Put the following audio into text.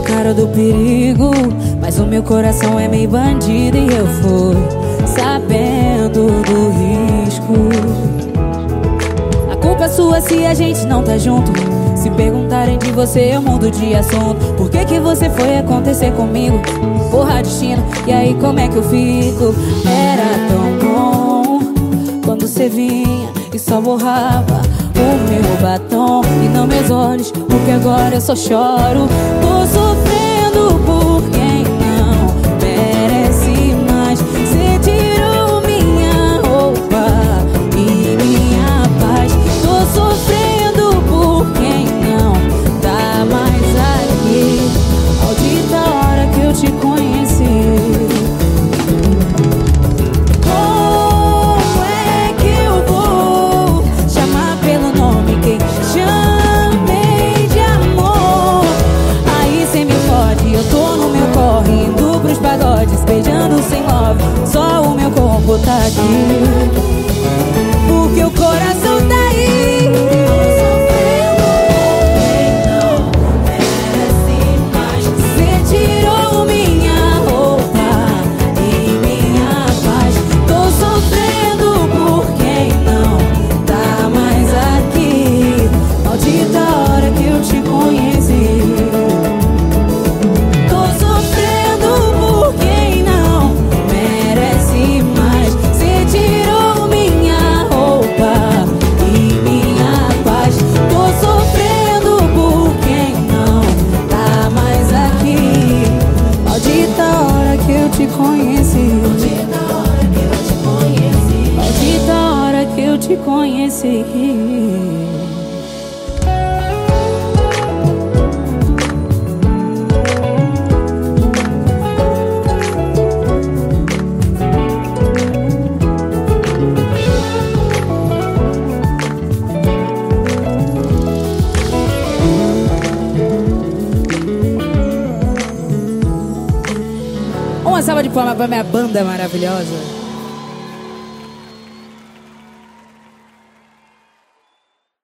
cara do perigo, mas o meu coração é meio bandido e eu fui sabendo do risco. A culpa é sua se a gente não tá junto. Se perguntarem de você eu mudo de assunto. Por que que você foi acontecer comigo? Porra, destino, e aí como é que eu fico? Era tão bom quando você vinha e só borrava o meu batom e não meus olhos, porque agora eu só choro. Tô sofrendo por quem não merece mais. Você tirou minha roupa e minha paz. Tô sofrendo por quem não tá mais aqui. Maldita hora que eu te conheci. Beijando sem love, só o meu corpo tá aqui, porque o coração tá aí. Sofrendo quem não merece mais. Você tirou minha roupa e minha paz. Tô sofrendo por quem não tá mais aqui. Maldita hora que eu te conheci. Maldita hora que eu te conheci. Uma salva de palmas pra minha banda maravilhosa.